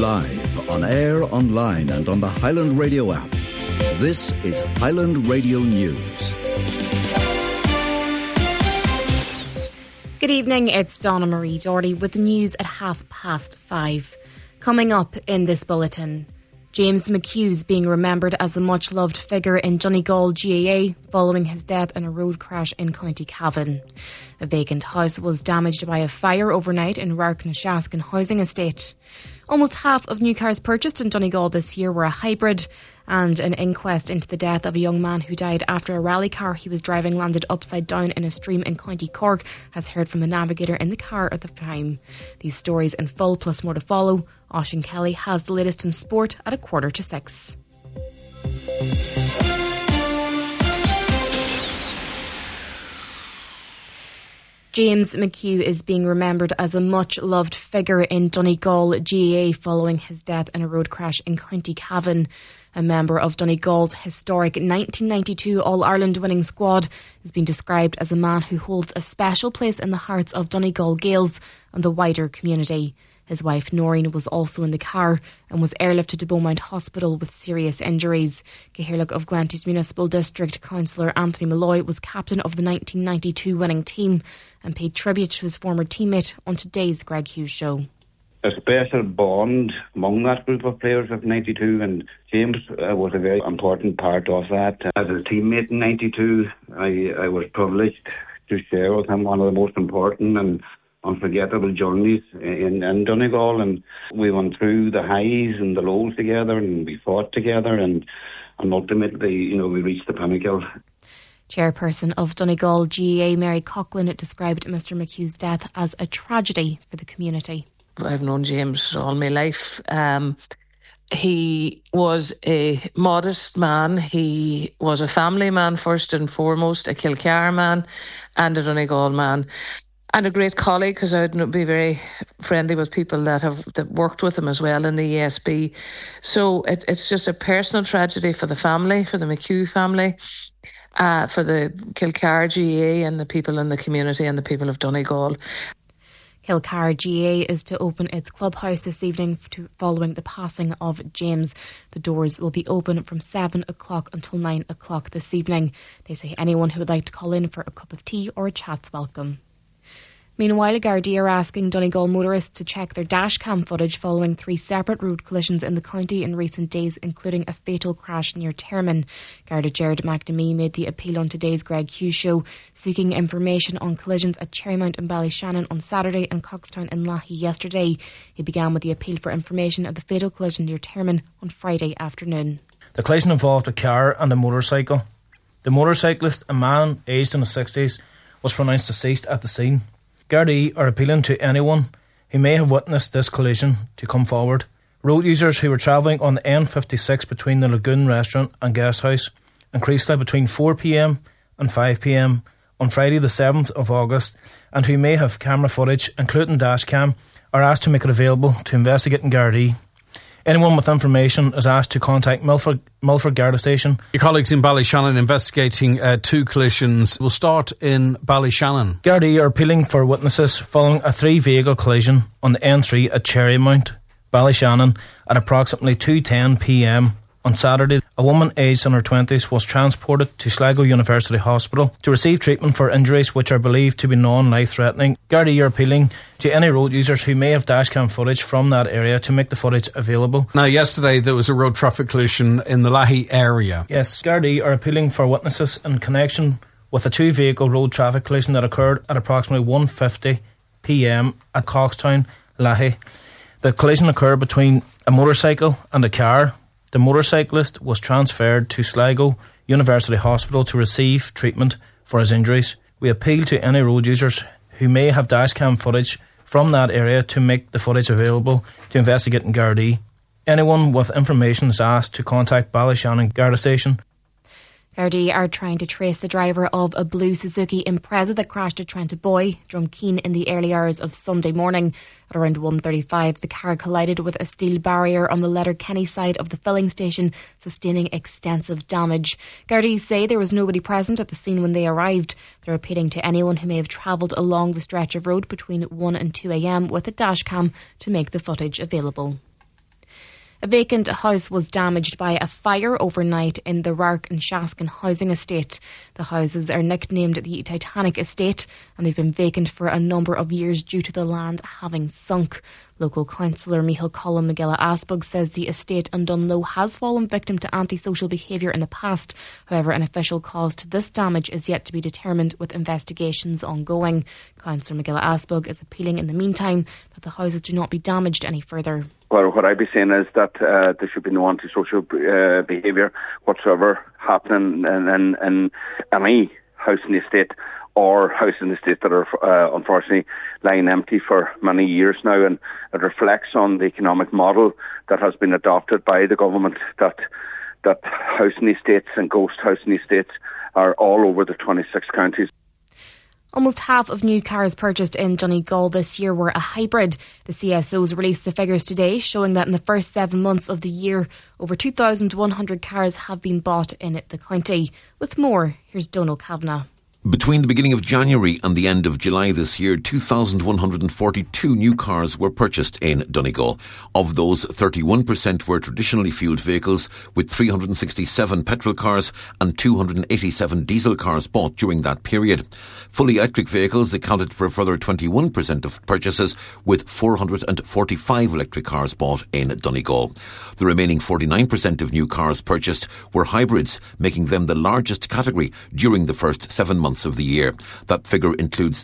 Live, on air, online and on the Highland Radio app. This is Highland Radio News. Good evening, it's Donna Marie Doherty with the news at 5:30. Coming up in this bulletin, James McHugh's being remembered as a much-loved figure in Donegal GAA following his death in a road crash in County Cavan. A vacant house was damaged by a fire overnight in Rairknashaskin housing estate. Almost half of new cars purchased in Donegal this year were a hybrid, and an inquest into the death of a young man who died after a rally car he was driving landed upside down in a stream in County Cork has heard from the navigator in the car at the time. These stories in full plus more to follow. Oisín Kelly has the latest in sport at 5:45. James McHugh is being remembered as a much-loved figure in Donegal GAA following his death in a road crash in County Cavan. A member of Donegal's historic 1992 All-Ireland winning squad has been described as a man who holds a special place in the hearts of Donegal Gaels and the wider community. His wife Noreen was also in the car and was airlifted to Beaumont Hospital with serious injuries. Cathaoirleach of Glanty's Municipal District Councillor Anthony Malloy was captain of the 1992 winning team and paid tribute to his former teammate on today's Greg Hughes show. A special bond among that group of players of 92, and James was a very important part of that. As a teammate in 92, I was privileged to share with him one of the most important and unforgettable journeys in Donegal, and we went through the highs and the lows together, and we fought together, and ultimately, we reached the pinnacle. Chairperson of Donegal GAA, Mary Coughlin, described Mr McHugh's death as a tragedy for the community. I've known James all my life. He was a modest man. He was a family man first and foremost, a Kilcar man and a Donegal man. And a great colleague, because I would be very friendly with people that worked with him as well in the ESB. So it's just a personal tragedy for the family, for the McHugh family, for the Kilcar GAA and the people in the community and the people of Donegal. Kilcar GAA is to open its clubhouse this evening following the passing of James. The doors will be open from 7 o'clock until 9 o'clock this evening. They say anyone who would like to call in for a cup of tea or a chat's welcome. Meanwhile, Gardaí are asking Donegal motorists to check their dashcam footage following 3 separate road collisions in the county in recent days, including a fatal crash near Termon. Garda Gerard McNamee made the appeal on today's Greg Hughes show, seeking information on collisions at Cherrymount and Ballyshannon on Saturday and Coxtown and Lahey yesterday. He began with the appeal for information of the fatal collision near Termon on Friday afternoon. The collision involved a car and a motorcycle. The motorcyclist, a man aged in his 60s, was pronounced deceased at the scene. Gardaí are appealing to anyone who may have witnessed this collision to come forward. Road users who were travelling on the N56 between the Lagoon Restaurant and Guesthouse and Creasla between 4 p.m. and 5 p.m. on Friday the 7th of August and who may have camera footage, including dashcam, are asked to make it available to investigating Gardaí. Anyone with information is asked to contact Milford Garda Station. Your colleagues in Ballyshannon investigating 2 collisions will start in Ballyshannon. Gardaí are appealing for witnesses following a 3-vehicle collision on the N3 at Cherrymount, Ballyshannon at approximately 2:10 p.m. On Saturday. A woman aged in her 20s was transported to Sligo University Hospital to receive treatment for injuries which are believed to be non-life-threatening. Gardaí are appealing to any road users who may have dashcam footage from that area to make the footage available. Now, yesterday there was a road traffic collision in the Lahey area. Yes, Gardaí are appealing for witnesses in connection with a 2-vehicle road traffic collision that occurred at approximately 1:50 p.m. at Coxtown, Lahey. The collision occurred between a motorcycle and a car. The motorcyclist was transferred to Sligo University Hospital to receive treatment for his injuries. We appeal to any road users who may have dashcam footage from that area to make the footage available to investigating Gardaí. Anyone with information is asked to contact Ballyshannon Garda Station. Gardaí are trying to trace the driver of a blue Suzuki Impreza that crashed at Trentaboy, Drumkeen, in the early hours of Sunday morning. At around 1:35, the car collided with a steel barrier on the Letterkenny side of the filling station, sustaining extensive damage. Gardaí say there was nobody present at the scene when they arrived. They're appealing to anyone who may have travelled along the stretch of road between 1 and 2 a.m. with a dashcam to make the footage available. A vacant house was damaged by a fire overnight in the Rark and Shaskin housing estate. The houses are nicknamed the Titanic Estate and they've been vacant for a number of years due to the land having sunk. Local councillor Michael Collum McGilla Asbog says the estate in Dunloe has fallen victim to antisocial behaviour in the past. However, an official cause to this damage is yet to be determined with investigations ongoing. Councillor McGilla Asbog is appealing in the meantime that the houses do not be damaged any further. Well, what I'd be saying is that there should be no antisocial behaviour whatsoever happening in any house in the estate or house in the estate that are unfortunately lying empty for many years now, and it reflects on the economic model that has been adopted by the government that housing estates and ghost housing estates are all over the 26 counties. Almost half of new cars purchased in Donegal this year were a hybrid. The CSOs released the figures today, showing that in the first 7 months of the year, over 2,100 cars have been bought in the county. With more, here's Donal Kavanagh. Between the beginning of January and the end of July this year, 2,142 new cars were purchased in Donegal. Of those, 31% were traditionally fuelled vehicles, with 367 petrol cars and 287 diesel cars bought during that period. Fully electric vehicles accounted for a further 21% of purchases, with 445 electric cars bought in Donegal. The remaining 49% of new cars purchased were hybrids, making them the largest category during the first 7 months of the year. That figure includes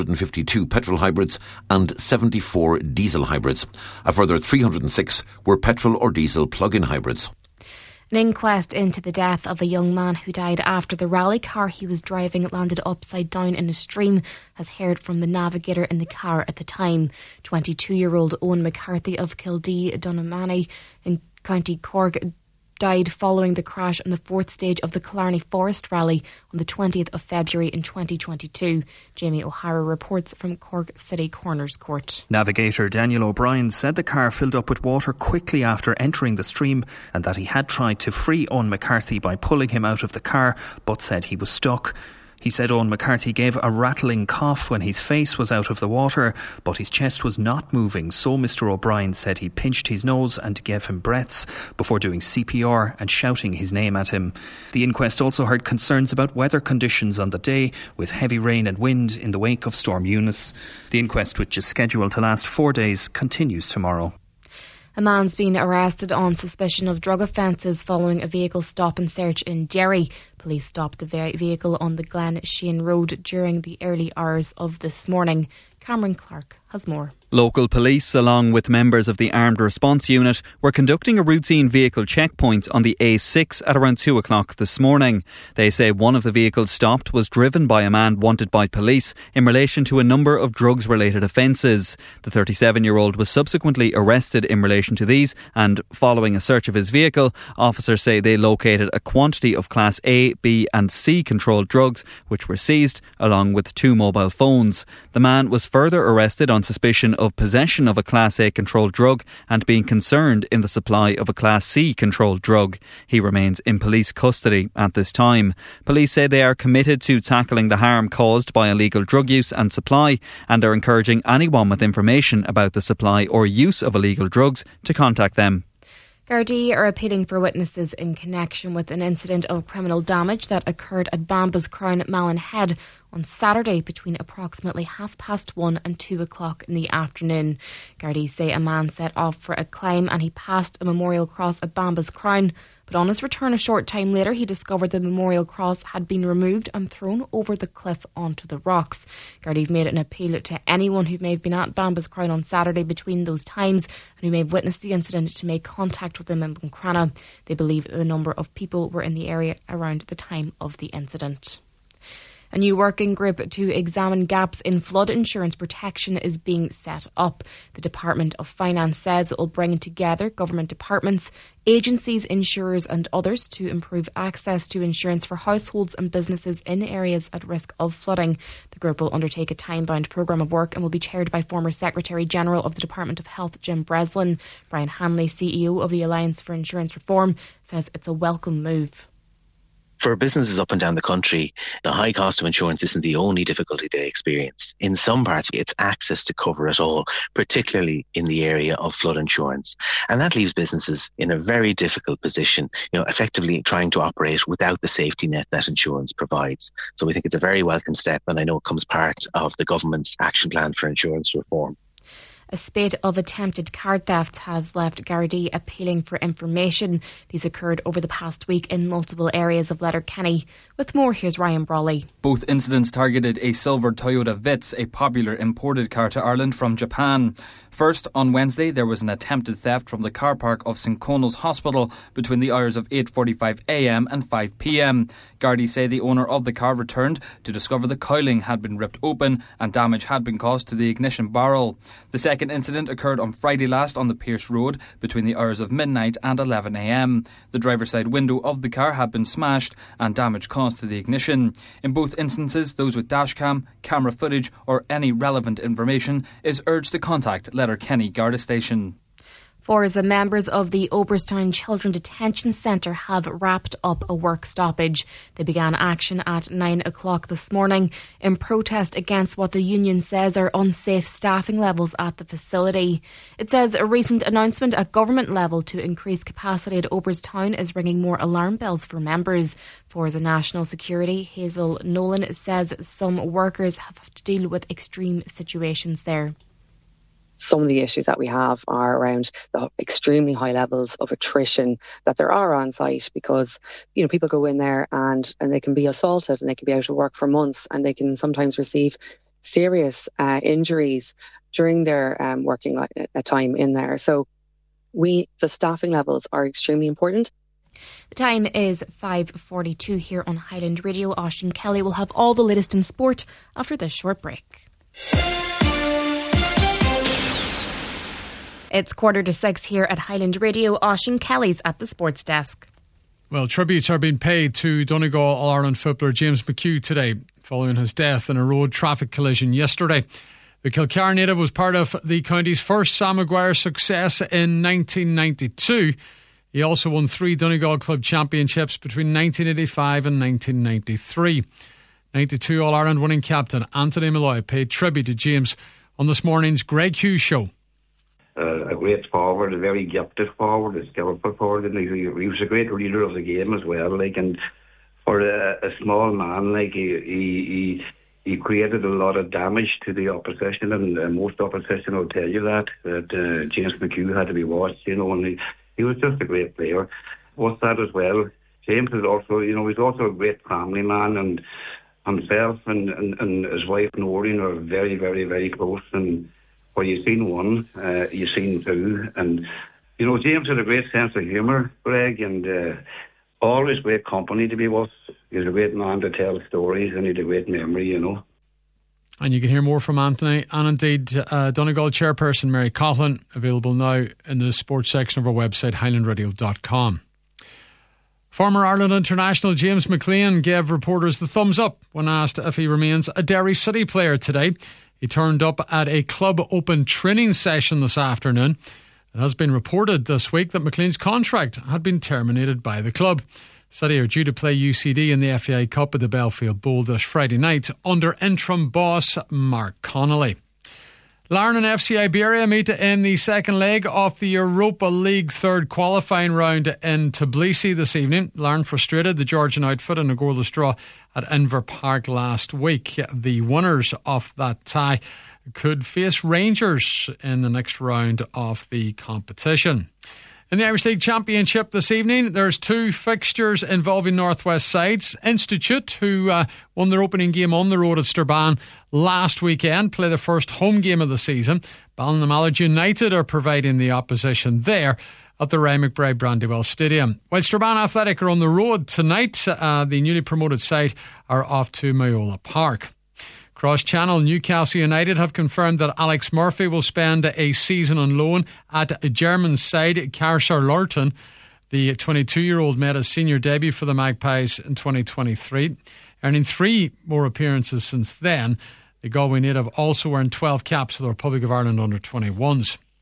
652 petrol hybrids and 74 diesel hybrids. A further 306 were petrol or diesel plug-in hybrids. An inquest into the death of a young man who died after the rally car he was driving landed upside down in a stream has heard from the navigator in the car at the time. 22-year-old Owen McCarthy of Kildee, Dunamany in County Cork died following the crash on the fourth stage of the Killarney Forest Rally on the 20th of February in 2022. Jamie O'Hara reports from Cork City Coroner's Court. Navigator Daniel O'Brien said the car filled up with water quickly after entering the stream and that he had tried to free Owen McCarthy by pulling him out of the car, but said he was stuck. He said Owen McCarthy gave a rattling cough when his face was out of the water, but his chest was not moving, so Mr O'Brien said he pinched his nose and gave him breaths before doing CPR and shouting his name at him. The inquest also heard concerns about weather conditions on the day, with heavy rain and wind in the wake of Storm Eunice. The inquest, which is scheduled to last 4 days, continues tomorrow. A man's been arrested on suspicion of drug offences following a vehicle stop and search in Derry. Police stopped the vehicle on the Glen Shane Road during the early hours of this morning. Cameron Clark has more. Local police, along with members of the Armed Response Unit, were conducting a routine vehicle checkpoint on the A6 at around 2 o'clock this morning. They say one of the vehicles stopped was driven by a man wanted by police in relation to a number of drugs-related offences. The 37-year-old was subsequently arrested in relation to these, and following a search of his vehicle, officers say they located a quantity of Class A, B and C controlled drugs, which were seized, along with 2 mobile phones. The man was further arrested on suspicion of possession of a Class A controlled drug and being concerned in the supply of a Class C controlled drug. He remains in police custody at this time. Police say they are committed to tackling the harm caused by illegal drug use and supply, and are encouraging anyone with information about the supply or use of illegal drugs to contact them. Gardaí are appealing for witnesses in connection with an incident of criminal damage that occurred at Bambas Crown, Malin Head on Saturday between approximately 1:30 and 2 o'clock in the afternoon. Gardaí say a man set off for a climb and he passed a memorial cross at Bambas Crown, but on his return a short time later he discovered the memorial cross had been removed and thrown over the cliff onto the rocks. Gardaí have made an appeal to anyone who may have been at Bambas Crown on Saturday between those times and who may have witnessed the incident to make contact with them in Buncrana. They believe that a number of people were in the area around the time of the incident. A new working group to examine gaps in flood insurance protection is being set up. The Department of Finance says it will bring together government departments, agencies, insurers and others to improve access to insurance for households and businesses in areas at risk of flooding. The group will undertake a time-bound programme of work and will be chaired by former Secretary-General of the Department of Health, Jim Breslin. Brian Hanley, CEO of the Alliance for Insurance Reform, says it's a welcome move. For businesses up and down the country, the high cost of insurance isn't the only difficulty they experience. In some parts, it's access to cover it all, particularly in the area of flood insurance. And that leaves businesses in a very difficult position, effectively trying to operate without the safety net that insurance provides. So we think it's a very welcome step, and I know it comes part of the government's action plan for insurance reform. A spate of attempted card thefts has left Gardaí appealing for information. These occurred over the past week in multiple areas of Letterkenny. With more, here's Ryan Brawley. Both incidents targeted a silver Toyota Vitz, a popular imported car to Ireland from Japan. First, on Wednesday, there was an attempted theft from the car park of St Conal's Hospital between the hours of 8:45am and 5pm. Gardaí say the owner of the car returned to discover the cowling had been ripped open and damage had been caused to the ignition barrel. The second incident occurred on Friday last on the Pierce Road between the hours of midnight and 11am. The driver's side window of the car had been smashed and damage caused to the ignition. In both instances, those with dashcam, camera footage or any relevant information is urged to contact Letterkenny Garda Station. Four of the members of the Oberstown Children Detention Centre have wrapped up a work stoppage. They began action at 9 o'clock this morning in protest against what the union says are unsafe staffing levels at the facility. It says a recent announcement at government level to increase capacity at Oberstown is ringing more alarm bells for members. For the National Security, Hazel Nolan says some workers have to deal with extreme situations there. Some of the issues that we have are around the extremely high levels of attrition that there are on site, because people go in there and they can be assaulted and they can be out of work for months, and they can sometimes receive serious injuries during their working time in there. So the staffing levels are extremely important. The time is 5:42 here on Highland Radio. Oisin Kelly will have all the latest in sport after this short break. It's 5:45 here at Highland Radio. Oisin Kelly's at the sports desk. Well, tributes are being paid to Donegal All-Ireland footballer James McHugh today, following his death in a road traffic collision yesterday. The Kilcar native was part of the county's first Sam Maguire success in 1992. He also won 3 Donegal Club Championships between 1985 and 1993. 92 All-Ireland winning captain Anthony Malloy paid tribute to James on this morning's Greg Hughes show. A great forward, a very gifted forward, a skillful forward, and he was a great reader of the game as well. And for a small man, he created a lot of damage to the opposition, and most opposition will tell you that James McHugh had to be watched, and he was just a great player. What's that as well? James is also, he's also a great family man, and himself and his wife Noreen are very, very, very close. And where you've seen one, you've seen two. And, James had a great sense of humour, Greg, and always great company to be with. He's a great man to tell stories, and he had a great memory, And you can hear more from Anthony and indeed Donegal chairperson Mary Coughlin, available now in the sports section of our website, highlandradio.com. Former Ireland international James McLean gave reporters the thumbs up when asked if he remains a Derry City player today. He turned up at a club open training session this afternoon. It has been reported this week that McLean's contract had been terminated by the club. City are due to play UCD in the FAI Cup at the Belfield Bowl this Friday night under interim boss Mark Connolly. Larne and FC Iberia meet in the second leg of the Europa League third qualifying round in Tbilisi this evening. Larne frustrated the Georgian outfit in a goalless draw at Inver Park last week. The winners of that tie could face Rangers in the next round of the competition. In the Irish League Championship this evening, there's 2 fixtures involving Northwest sides. Institute, who won their opening game on the road at Strabane last weekend, play the first home game of the season. Ballinamallard United are providing the opposition there at the Ray McBride Brandywell Stadium. While Strabane Athletic are on the road tonight, the newly promoted side are off to Mayola Park. Cross-Channel, Newcastle United have confirmed that Alex Murphy will spend a season on loan at German side Kaiserslautern. The 22-year-old made his senior debut for the Magpies in 2023, earning 3 more appearances since then. The Galway native also earned 12 caps for the Republic of Ireland under-21s.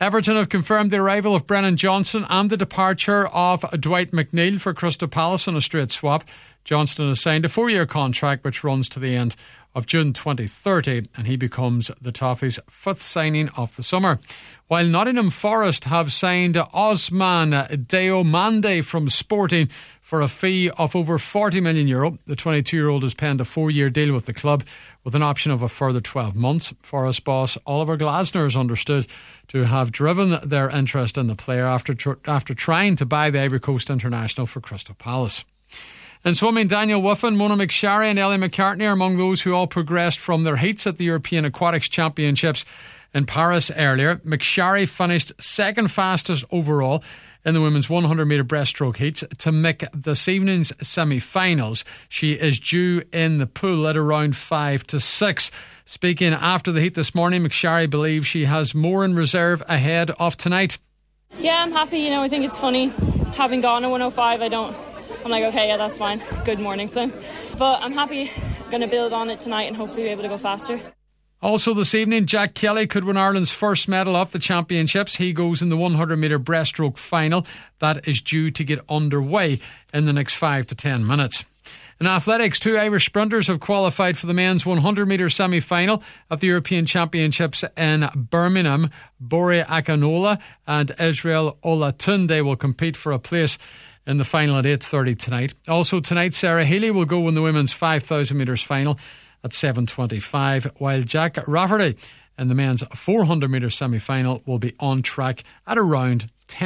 Everton have confirmed the arrival of Brennan Johnson and the departure of Dwight McNeil for Crystal Palace on a straight swap. Johnson has signed a 4-year contract which runs to the end of June 2030, and he becomes the Toffees' 5th signing of the summer. While Nottingham Forest have signed Osman Diomande from Sporting for a fee of over €40 million. The 22-year-old has penned a 4-year deal with the club with an option of a further 12 months. Forest boss Oliver Glasner is understood to have driven their interest in the player after trying to buy the Ivory Coast international for Crystal Palace. In swimming, Daniel Wiffen, Mona McSharry and Ellie McCartney are among those who all progressed from their heats at the European Aquatics Championships in Paris earlier. McSharry finished second fastest overall in the women's 100-metre breaststroke heats to make this evening's semi-finals. She is due in the pool at around 5 to 6. Speaking after the heat this morning, McSharry believes she has more in reserve ahead of tonight. Yeah, I'm happy. I think it's funny. Having gone at 105, I'm like, okay, yeah, that's fine. Good morning swim. But I'm happy. Going to build on it tonight and hopefully be able to go faster. Also this evening, Jack Kelly could win Ireland's first medal of the championships. He goes in the 100-metre breaststroke final. That is due to get underway in the next 5 to 10 minutes. In athletics, 2 Irish sprinters have qualified for the men's 100-metre semi-final at the European Championships in Birmingham. Bore Akinola and Israel Olatunde will compete for a place in the final at 8:30 tonight. Also tonight, Sarah Healy will go in the women's 5,000 metres final at 7:25, while Jack Rafferty in the men's 400 metre semi-final will be on track at around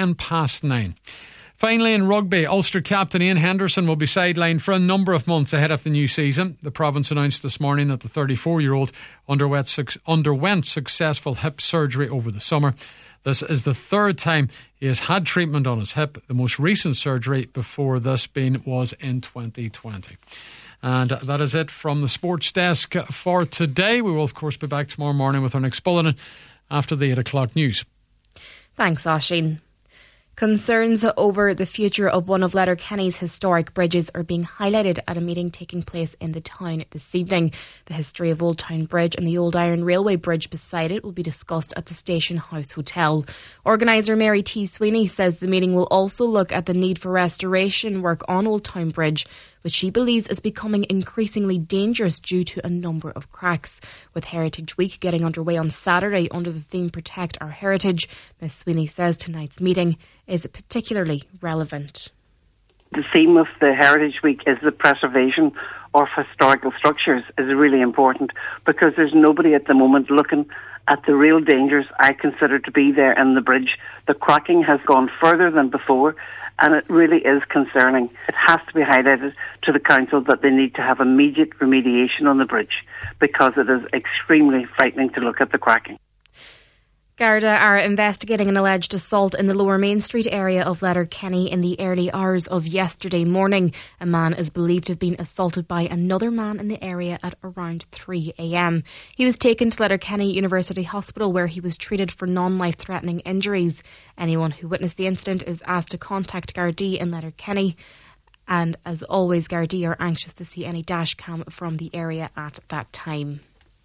9:10. Finally, in rugby, Ulster captain Ian Henderson will be sidelined for a number of months ahead of the new season. The province announced this morning that the 34-year-old underwent successful hip surgery over the summer. This is the 3rd time he has had treatment on his hip. The most recent surgery before this was in 2020. And that is it from the sports desk for today. We will, of course, be back tomorrow morning with our next bulletin after the 8 o'clock news. Thanks, Oisín. Concerns over the future of one of Letterkenny's historic bridges are being highlighted at a meeting taking place in the town this evening. The history of Old Town Bridge and the Old Iron Railway Bridge beside it will be discussed at the Station House Hotel. Organiser Mary T. Sweeney says the meeting will also look at the need for restoration work on Old Town Bridge, which she believes is becoming increasingly dangerous due to a number of cracks. With Heritage Week getting underway on Saturday under the theme Protect Our Heritage, Ms. Sweeney says tonight's meeting is particularly relevant. The theme of the Heritage Week is the preservation of historical structures is really important because there's nobody at the moment looking at the real dangers I consider to be there in the bridge. The cracking has gone further than before and it really is concerning. It has to be highlighted to the council that they need to have immediate remediation on the bridge because it is extremely frightening to look at the cracking. Garda are investigating an alleged assault in the Lower Main Street area of Letterkenny in the early hours of yesterday morning. A man is believed to have been assaulted by another man in the area at around 3 a.m. He was taken to Letterkenny University Hospital where he was treated for non-life-threatening injuries. Anyone who witnessed the incident is asked to contact Gardaí in Letterkenny. And as always, Gardaí are anxious to see any dashcam from the area at that time.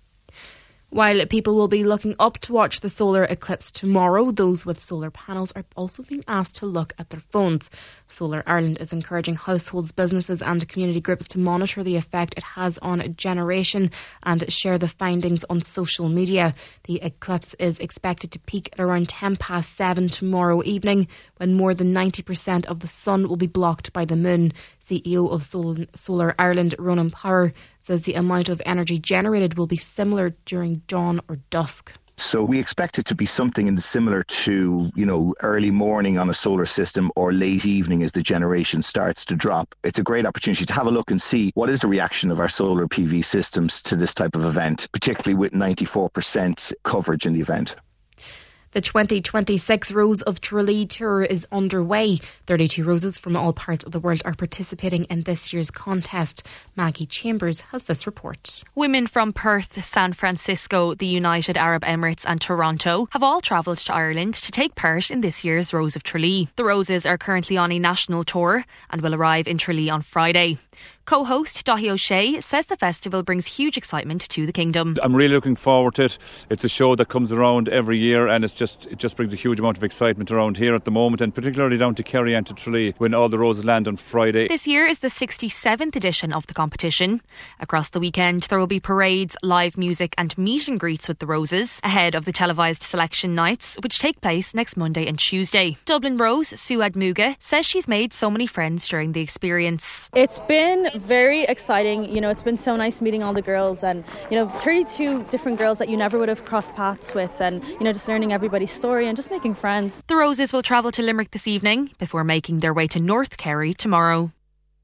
While people will be looking up to watch the solar eclipse tomorrow, those with solar panels are also being asked to look at their phones. Solar Ireland is encouraging households, businesses and community groups to monitor the effect it has on generation and share the findings on social media. The eclipse is expected to peak at around 7:10 tomorrow evening, when more than 90% of the sun will be blocked by the moon. CEO of Solar Ireland, Ronan Power, says the amount of energy generated will be similar during dawn or dusk. So we expect it to be something similar to, early morning on a solar system or late evening as the generation starts to drop. It's a great opportunity to have a look and see what is the reaction of our solar PV systems to this type of event, particularly with 94% coverage in the event. The 2026 Rose of Tralee Tour is underway. 32 roses from all parts of the world are participating in this year's contest. Maggie Chambers has this report. Women from Perth, San Francisco, the United Arab Emirates and Toronto have all travelled to Ireland to take part in this year's Rose of Tralee. The roses are currently on a national tour and will arrive in Tralee on Friday. Co-host Daithí O'Shea says the festival brings huge excitement to the kingdom. I'm really looking forward to it. It's a show that comes around every year, and it just brings a huge amount of excitement around here at the moment, and particularly down to Kerry and to Tralee when all the roses land on Friday. This year is the 67th edition of the competition. Across the weekend there will be parades, live music and meet and greets with the roses ahead of the televised selection nights, which take place next Monday and Tuesday. Dublin Rose Suad Muga says she's made so many friends during the experience. It's been very exciting. It's been so nice meeting all the girls, and 32 different girls that you never would have crossed paths with, and just learning everybody's story and just making friends. The Roses will travel to Limerick this evening before making their way to North Kerry tomorrow.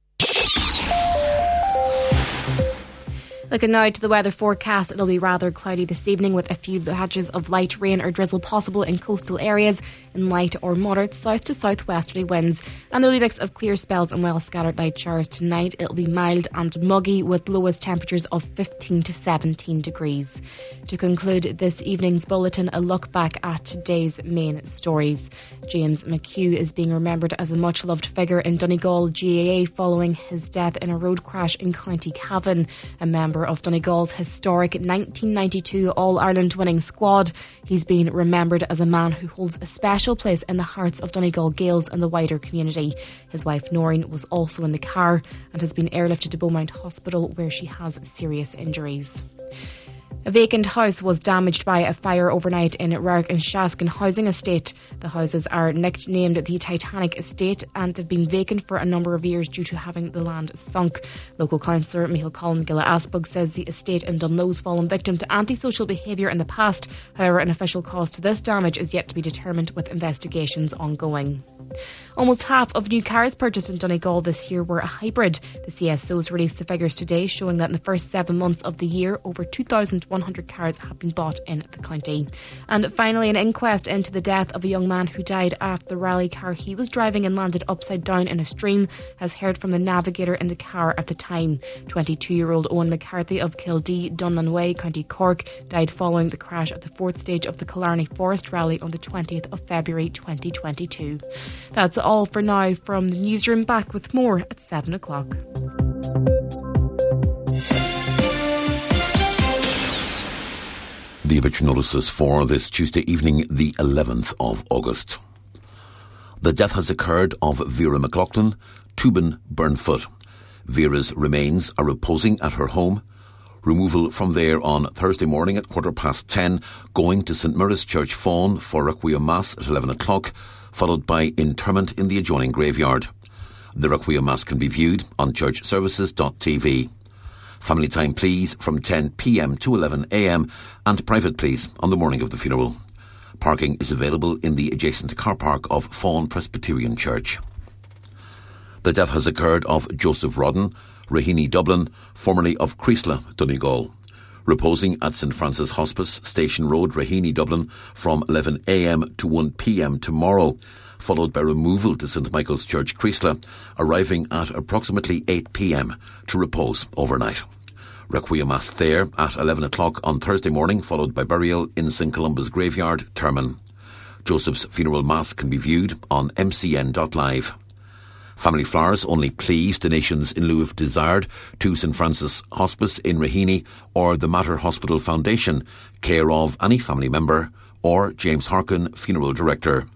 Looking now to the weather forecast, it'll be rather cloudy this evening with a few patches of light rain or drizzle possible in coastal areas and light or moderate south to southwesterly winds. And there'll be a mix of clear spells and well scattered light showers tonight. It'll be mild and muggy with lowest temperatures of 15 to 17 degrees. To conclude this evening's bulletin, a look back at today's main stories. James McHugh is being remembered as a much loved figure in Donegal GAA following his death in a road crash in County Cavan. A member of Donegal's historic 1992 All-Ireland winning squad, he's been remembered as a man who holds a special place in the hearts of Donegal Gaels and the wider community. His wife Noreen was also in the car and has been airlifted to Beaumont Hospital where she has serious injuries. A vacant house was damaged by a fire overnight in Rark and Shaskin housing estate. The houses are nicknamed the Titanic Estate and have been vacant for a number of years due to having the land sunk. Local councillor Michael Colin Gilla Aspug says the estate in Dunloe's fallen victim to antisocial behaviour in the past. However, an official cause to this damage is yet to be determined with investigations ongoing. Almost half of new cars purchased in Donegal this year were a hybrid. The CSO's released the figures today, showing that in the first 7 months of the year, over 2,100 cars have been bought in the county. And finally, an inquest into the death of a young man who died after the rally car he was driving and landed upside down in a stream has heard from the navigator in the car at the time. 22-year-old Owen McCarthy of Kildee, Dunmanway, County Cork, died following the crash at the fourth stage of the Killarney Forest Rally on the 20th of February 2022. That's all for now from the newsroom. Back with more at 7 o'clock. The obituary notices for this Tuesday evening, the 11th of August. The death has occurred of Vera McLaughlin, Tubin Burnfoot. Vera's remains are reposing at her home. Removal from there on Thursday morning at 10:15, going to St Mary's Church Fawn for Requiem Mass at 11 o'clock, followed by interment in the adjoining graveyard. The Requiem Mass can be viewed on churchservices.tv. Family time please from 10 p.m. to 11 a.m. and private please on the morning of the funeral. Parking is available in the adjacent car park of Fawn Presbyterian Church. The death has occurred of Joseph Rodden, Raheny Dublin, formerly of Creasla, Donegal. Reposing at St Francis Hospice, Station Road, Raheny, Dublin, from 11 a.m. to 1 p.m. tomorrow, followed by removal to St Michael's Church, Creasla, arriving at approximately 8 p.m. to repose overnight. Requiem Mass there at 11 o'clock on Thursday morning, followed by burial in St Columba's Graveyard, Termon. Joseph's funeral mass can be viewed on mcn.live. Family flowers only please donations in lieu of desired to St Francis Hospice in Raheny or the Mater Hospital Foundation, care of any family member or James Harkin, Funeral Director.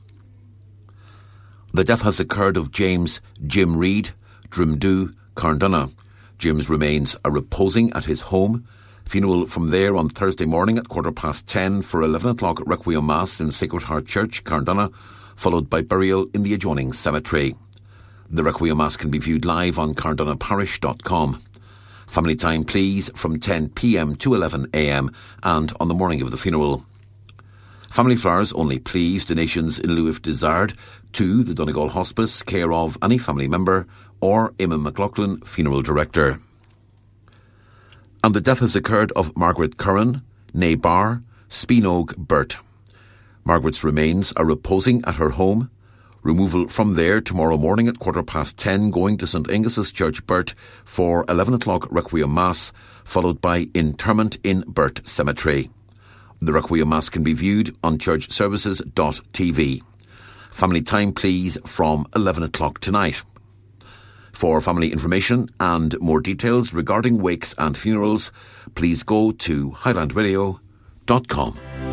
The death has occurred of James Jim Reid, Drimdu, Carndunna. Jim's remains are reposing at his home. Funeral from there on Thursday morning at 10:15 for 11 o'clock Requiem Mass in Sacred Heart Church, Carndunna, followed by burial in the adjoining cemetery. The Requiem Mass can be viewed live on carndunaparish.com. Family time please from 10 p.m. to 11 a.m. and on the morning of the funeral. Family flowers only please donations in lieu of desired to the Donegal Hospice, care of any family member or Eamon McLaughlin, Funeral Director. And the death has occurred of Margaret Curran, née Barr, Spinogue Burt. Margaret's remains are reposing at her home. Removal from there tomorrow morning at 10:15, going to St Angus's Church, Burt, for 11 o'clock Requiem Mass, followed by interment in Burt Cemetery. The Requiem Mass can be viewed on churchservices.tv. Family time please from 11 o'clock tonight. For family information and more details regarding wakes and funerals, please go to highlandradio.com.